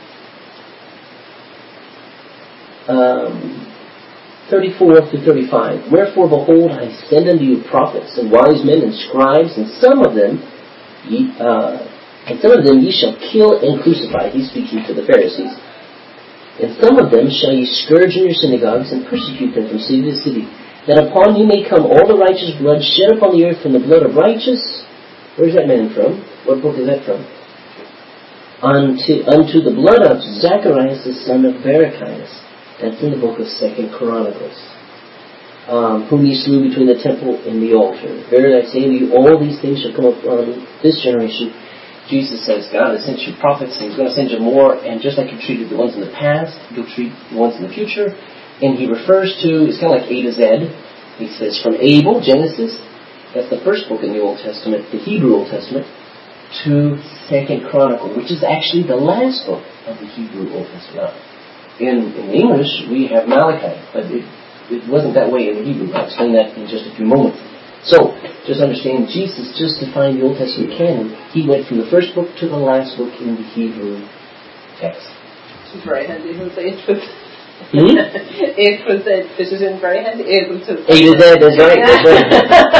34-35. Wherefore, behold, I send unto you prophets and wise men and scribes, and some of them ye shall kill and crucify. He's speaking to the Pharisees. And some of them shall ye scourge in your synagogues and persecute them from city to city, that upon you may come all the righteous blood shed upon the earth from the blood of righteous. Where's that man from? What book is that from? Unto the blood of Zacharias the son of Barachias. That's in the book of 2 Chronicles. Whom ye slew between the temple and the altar. Verily I say unto you, all these things shall come upon this generation. Jesus says, God has sent you prophets, and He's going to send you more, and just like you treated the ones in the past, you'll treat the ones in the future. And He refers to, it's kind of like A to Z. He says from Abel, Genesis, That's the first book in the Old Testament, the Hebrew Old Testament, to 2 Chronicle, which is actually the last book of the Hebrew Old Testament. In English, we have Malachi, but it wasn't that way in the Hebrew. I'll explain that in just a few moments. So, just understand, Jesus just defined the Old Testament canon. He went from the first book to the last book in the Hebrew text. It's very handy to say it was. It was this is in very handy. Able to. A to Z, that's right. That's right.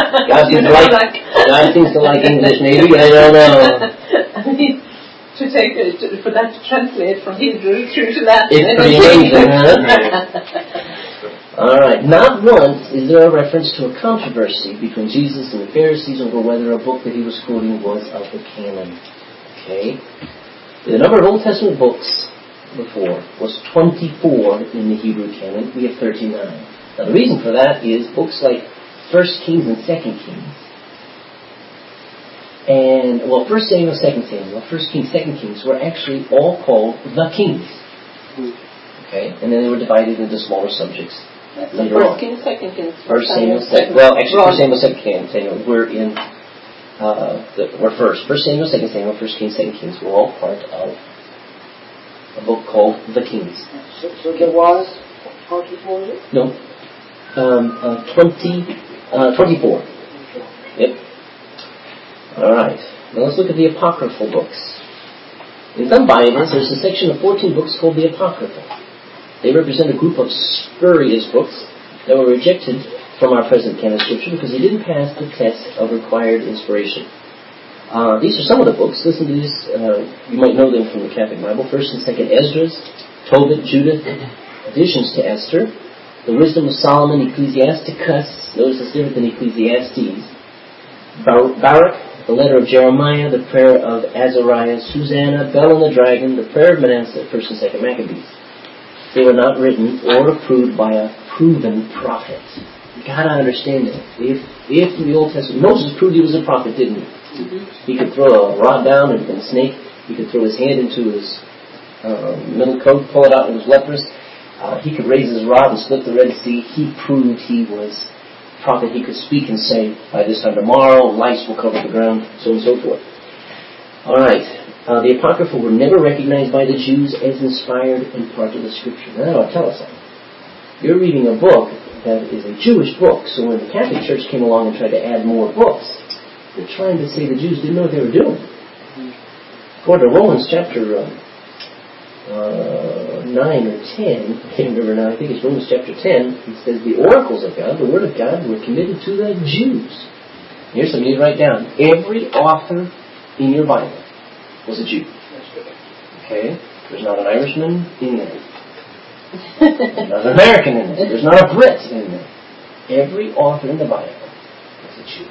God seems to like English, maybe. I don't know. To take for that to translate from Hebrew through to Latin. It's pretty amazing, huh? All right. Not once is there a reference to a controversy between Jesus and the Pharisees over whether a book that he was quoting was of the canon. Okay. The number of Old Testament books before was 24 in the Hebrew canon. We have 39. Now the reason for that is books like 1 Kings and 2 Kings. And, 1 Samuel, 2 Samuel, 1 Kings, 2 Kings were actually all called the Kings. Okay? And then they were divided into smaller subjects. Later on. 1 Kings, 2 Kings. 1 Samuel, 2 Well, actually, 1 Samuel, 2 Kings. We're in, we're first. 1 Samuel, 2 Samuel, 1 Kings, 2 Kings were all part of a book called The Kings. So there was 44, is it? No. 24. Yep. All right. Now let's look at the apocryphal books. In some Bibles, there's a section of 14 books called the Apocryphal. They represent a group of spurious books that were rejected from our present canon of Scripture because they didn't pass the test of required inspiration. These are some of the books. Listen to these. You might know them from the Catholic Bible. 1st and 2nd Esdras, Tobit, Judith, additions to Esther, the Wisdom of Solomon, Ecclesiasticus. Notice it's different than Ecclesiastes. Baruch, the letter of Jeremiah, the prayer of Azariah, Susanna, Bel and the Dragon, the prayer of Manasseh, 1st and 2nd Maccabees. They were not written or approved by a proven prophet. You've got to understand that. If in the Old Testament, Moses proved he was a prophet, didn't he? He could throw a rod down and a snake. He could throw his hand into his middle coat, pull it out, and he was leprous. He could raise his rod and split the Red Sea. He proved he was a prophet. He could speak and say, by this time tomorrow, lice will cover the ground, so on and so forth. All right. The Apocrypha were never recognized by the Jews as inspired and part of the Scripture. Now, that'll tell us something. You're reading a book that is a Jewish book, so when the Catholic Church came along and tried to add more books, they're trying to say the Jews didn't know what they were doing. According to Romans chapter 9 or 10, I can't remember now, I think it's Romans chapter 10, it says the oracles of God, the Word of God, were committed to the Jews. Here's something you write down. Every author in your Bible was a Jew. Okay? There's not an Irishman in there. There's not an American in there. There's not a Brit in there. Every author in the Bible was a Jew.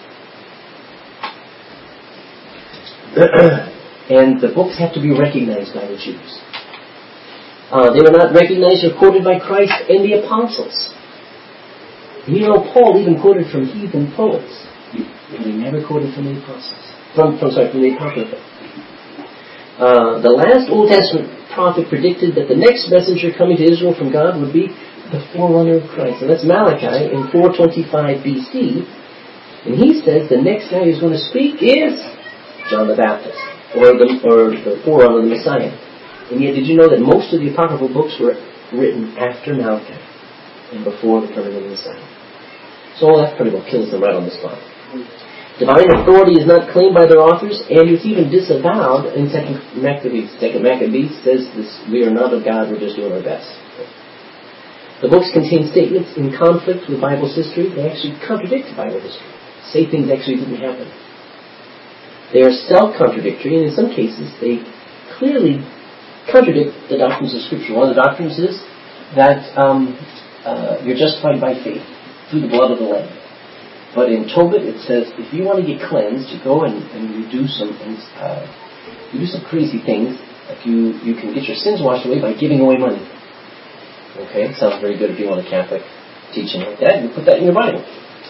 And the books have to be recognized by the Jews. They were not recognized or quoted by Christ and the apostles. And you know, Paul even quoted from heathen poets. But he never quoted from the apostles. From the Apocrypha. The last Old Testament prophet predicted that the next messenger coming to Israel from God would be the forerunner of Christ. And that's Malachi in 425 BC. And he says the next guy who's going to speak is John the Baptist, or the forerunner of the Messiah. And yet, did you know that most of the apocryphal books were written after Malachi and before the coming of the Messiah? So that pretty well kills them right on the spot. Divine authority is not claimed by their authors, and it's even disavowed in 2 Maccabees. 2 Maccabees says this: we are not of God, we're just doing our best. The books contain statements in conflict with Bible's history. They actually contradict Bible history. Say things actually didn't happen. They are self-contradictory, and in some cases they clearly contradict the doctrines of Scripture. One of the doctrines is that you're justified by faith through the blood of the Lamb. But in Tobit it says if you want to get cleansed, you go and you do some crazy things. Like you can get your sins washed away by giving away money. Okay, sounds very good if you want a Catholic teaching like that. You put that in your Bible.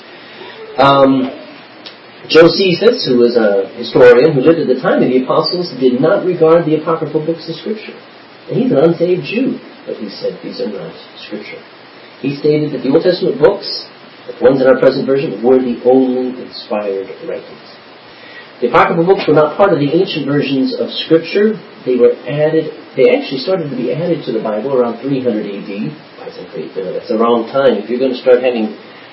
Josephus, who was a historian who lived at the time of the apostles, did not regard the apocryphal books as Scripture. And he's an unsaved Jew, but he said these are not Scripture. He stated that the Old Testament books The ones in our present version were the only inspired writings. The Apocryphal books were not part of the ancient versions of Scripture. They actually started to be added to the Bible around 300 AD. That's a wrong time. If you're going to start having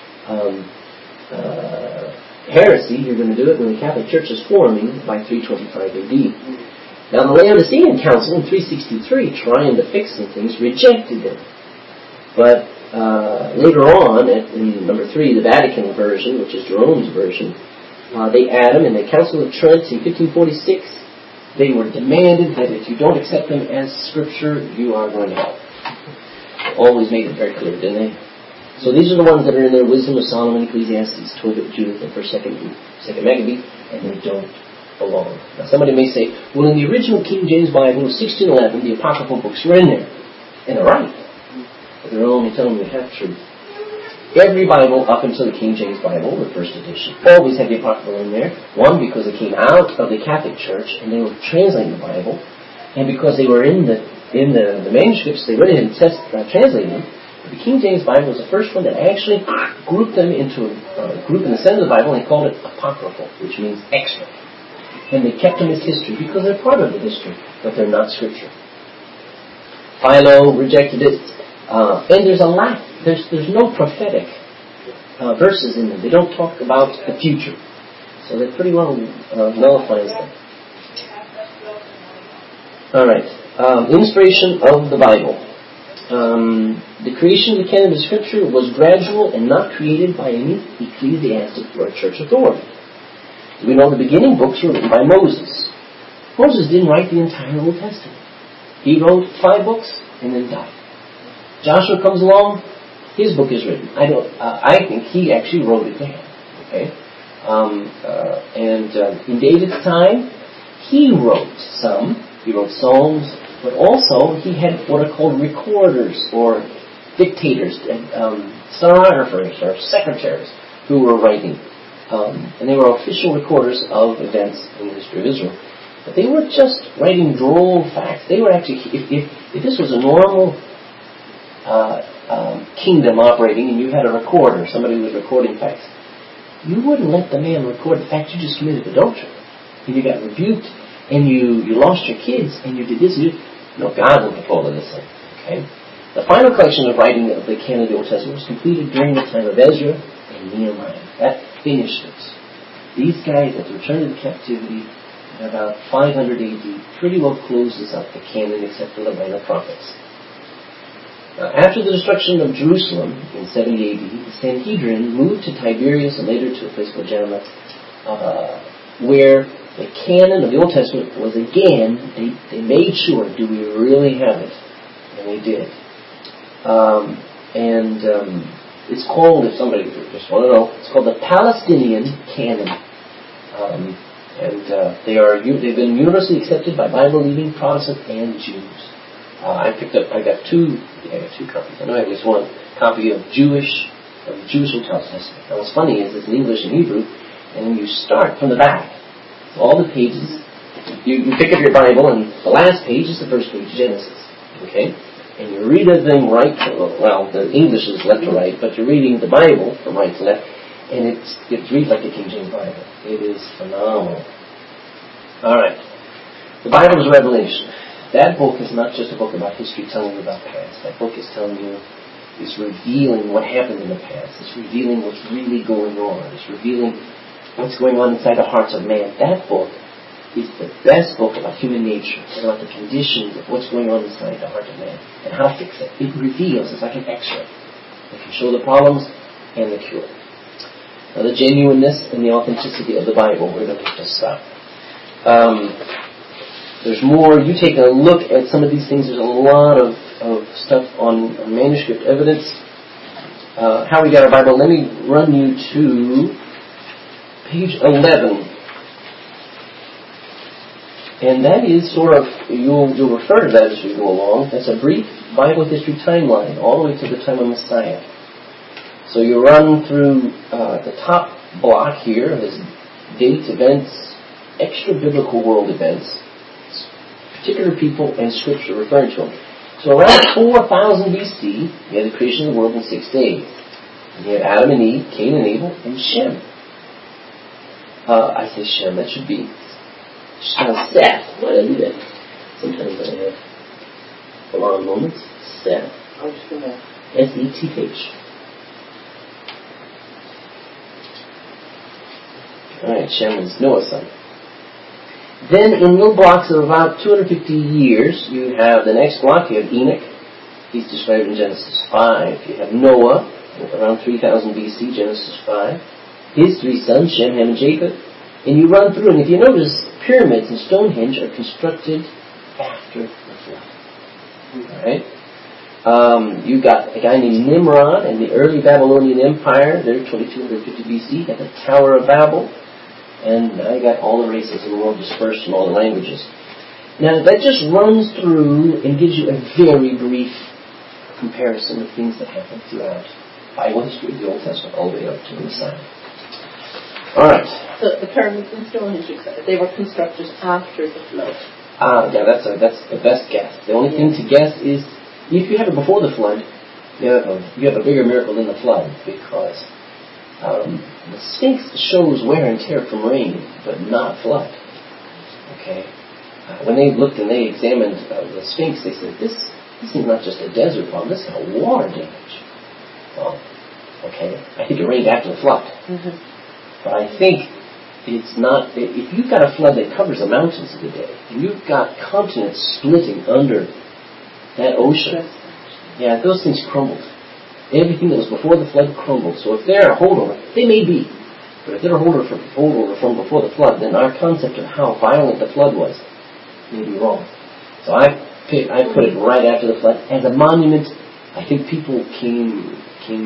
heresy, you're going to do it when the Catholic Church is forming by 325 AD. Now, the Laodicean Council in 363, trying to fix some things, rejected them. But later on, in number 3, the Vatican version, which is Jerome's version, they add them in the Council of Trent in 1546. They were demanded that if you don't accept them as Scripture, you are going to hell. They always made it very clear, didn't they? So these are the ones that are in there: Wisdom of Solomon, Ecclesiastes, Tobit, Judith, and 1st, 2nd Maccabee, and they don't belong. Now somebody may say, well, in the original King James Bible of 1611, the Apocryphal books were in there. And they're right. But they're only telling you half truth. Every Bible up until the King James Bible, the first edition, always had the Apocryphal in there. One, because it came out of the Catholic Church and they were translating the Bible. And because they were in the manuscripts, they went in and translated them. The King James Bible was the first one that actually grouped them into a group in the center of the Bible, and they called it Apocryphal, which means extra. And they kept them as history because they're part of the history, but they're not Scripture. Philo rejected it. And there's a lack. There's no prophetic verses in them. They don't talk about the future. So that pretty well nullifies them. All right. Inspiration of the Bible. The creation of the canon of Scripture was gradual and not created by any ecclesiastic or church authority. We know the beginning books were written by Moses. Moses didn't write the entire Old Testament. He wrote 5 books and then died. Joshua comes along, his book is written. I think he actually wrote it down. Okay, in David's time, he wrote some. He wrote Psalms, but also he had what are called recorders or dictators, stenographers or secretaries who were writing, and they were official recorders of events in the history of Israel. But they weren't just writing droll facts. They were actually, if this was a normal kingdom operating and you had a recorder, somebody who was recording facts, you wouldn't let the man record the fact you just committed adultery and you got rebuked and you lost your kids and you did this and you... No, God will control of this thing. Okay? The final collection of writing of the canon of the Old Testament was completed during the time of Ezra and Nehemiah. That finished it. These guys that returned to captivity in about 500 AD pretty well closes up the canon except for the minor prophets. After the destruction of Jerusalem in 70 AD, the Sanhedrin moved to Tiberias and later to a place called Jerma, where the canon of the Old Testament was again, they made sure, do we really have it? And they did. It's called, if somebody just want to know, it's called the Palestinian Canon. They've been universally accepted by Bible-believing Protestant and Jews. I got two copies. I know I have at least one copy of the Jewish Old Testament. Now what's funny is it's in English and Hebrew, and when you start from the back, all the pages, you pick up your Bible, and the last page is the first page, Genesis. Okay? And you read everything right to, well, the English is left to right, but you're reading the Bible from right to left, and it reads like the King James Bible. It is phenomenal. All right. The Bible is Revelation. That book is not just a book about history telling you about past. That book is telling you, it's revealing what happened in the past. It's revealing what's really going on. It's revealing what's going on inside the hearts of man. That book is the best book about human nature, about the conditions of what's going on inside the heart of man and how to fix it. It reveals. It's like an X-ray. It can show the problems and the cure. Now, the genuineness and the authenticity of the Bible, we're going to have to stop. There's more. You take a look at some of these things. There's a lot of stuff on manuscript evidence. How we got our Bible. Let me run you to page 11. And that is sort of, you'll refer to that as we go along. That's a brief Bible history timeline all the way to the time of Messiah. So you run through the top block here as dates, events, extra-biblical world events, particular people and Scripture referring to them. So around 4000 BC, we had the creation of the world in 6 days. And you had Adam and Eve, Cain and Abel, and Shem. I say Shem, that should be Seth. Why did I do that? Sometimes I have blonde moments. Seth. I'll just go back. S-E-T-H. Alright, Shem is Noah's son. Then in little blocks of about 250 years, you have the next block. You have Enoch. He's described in Genesis 5. You have Noah, around 3000 BC, Genesis 5. His three sons, Shem, Ham, and Japheth. And you run through, and if you notice, pyramids and Stonehenge are constructed after the flood. Alright? You've got a guy named Nimrod and the early Babylonian Empire. They're 2250 BC. At the Tower of Babel. And now you got all the races in the world dispersed from all the languages. Now that just runs through and gives you a very brief comparison of things that happen throughout Bible history, the Old Testament, all the way up to the Messiah. Alright. So the pyramids and Stonehenge, they were constructed after the flood. Yeah, that's the best guess. The only thing to guess is, if you have it before the flood, you have a bigger miracle than the flood, because the Sphinx shows wear and tear from rain, but not flood. Okay? When they looked and they examined the Sphinx, they said, this is not just a desert problem, this is water damage. Well, okay, I think it rained after the flood. Mm-hmm. But I think it's not, if you've got a flood that covers the mountains of the day, and you've got continents splitting under that ocean, yeah, those things crumbled. Everything that was before the flood crumbled. So if they're a holdover, they may be. But if they're a holdover from before the flood, then our concept of how violent the flood was may be wrong. So I put it right after the flood. As a monument, I think people came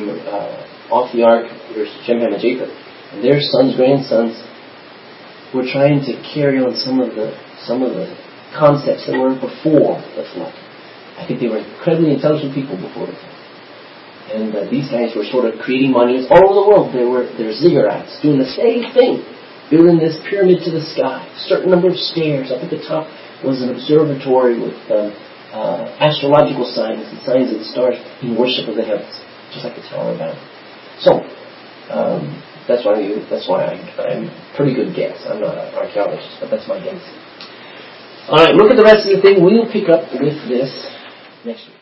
off the ark, there's Shem, Ham, and Japheth, and their sons, grandsons, were trying to carry on some of the concepts that were before the flood. I think they were incredibly intelligent people before the flood. And these guys were sort of creating monuments all over the world. They're ziggurats doing the same thing, building this pyramid to the sky, a certain number of stairs. Up at the top was an observatory with astrological signs and signs of the stars in worship of the heavens, just like the Tower of Babel. So that's why I'm a pretty good guess. I'm not an archaeologist, but that's my guess. All right, look at the rest of the thing. We'll pick up with this next week.